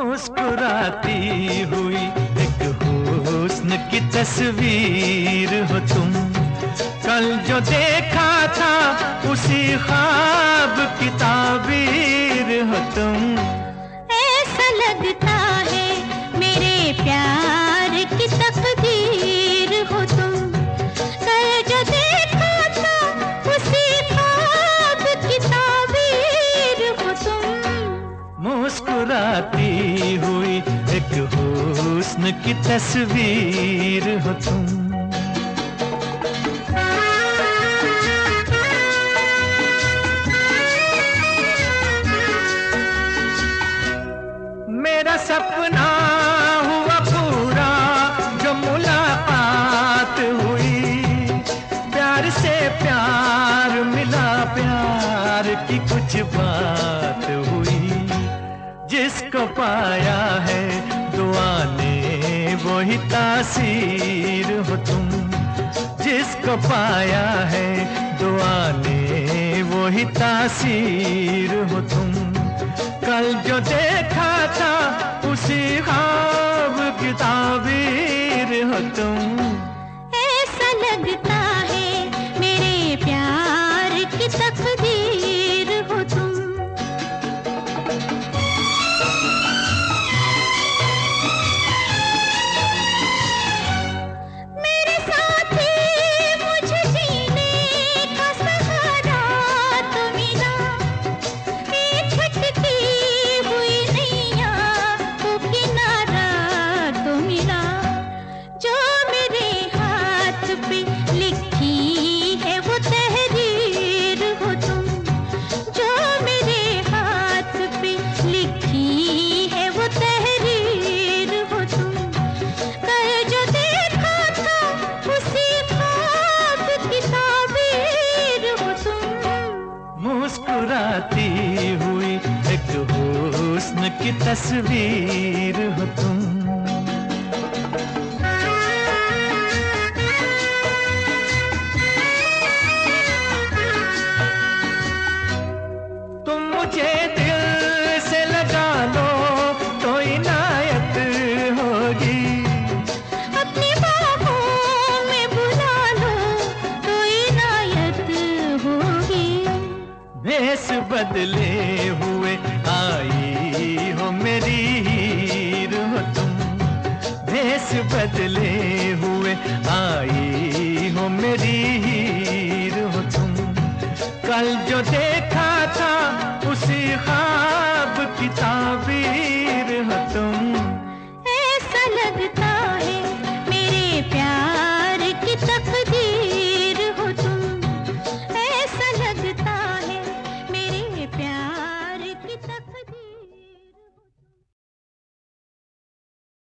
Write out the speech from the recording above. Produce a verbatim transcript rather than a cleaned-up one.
मुस्कुराती हुई एक हुस्न की तस्वीर हो तुम। कल जो देखा था उसी ख्वाब की ताबीर हो तुम। ऐसा लगता है मेरे प्यार की तकदीर हो तुम। कल जो देखा था उसी ख्वाब की ताबीर हो तुम। मुस्कुराती हुई एक हुस्न की तस्वीर हो तुम। मेरा सपना हुआ पूरा जो मुलाकात हुई। प्यार से प्यार मिला, प्यार की कुछ बात हुई। जिसको पाया है दुआ ने वही तासीर हो तुम। जिसको पाया है दुआ ने वही तासीर हो तुम। कल जो देखा था उसी ख्वाब की ताबीर हो तुम। ऐसा लगता है मेरे प्यार की तकदीर हो तुम। मेरे साथी मुझे जीने का सहारा तो मिला। एक भटकी हुई नैया को किनारा तो मिला। जो मेरे हाथ पे लिखी है वो तहरीर हो तुम। जो मेरे हाथ पे लिखी है वो तहरीर हो तुम। कल जो देखा था उसी ख्वाब की ताबीर हो तुम। मुस्कुराती हुई एक हुस्न की तस्वीर हो तुम। तुम मुझे दिल से लगा लो तो इनायत होगी। अपनी बाहों में बुला लो तो इनायत होगी। भेस बदले हुए आई हो मेरी हीर हो तुम। भेस बदले हुए आई हो मेरी हीर हो तुम। कल जो देखा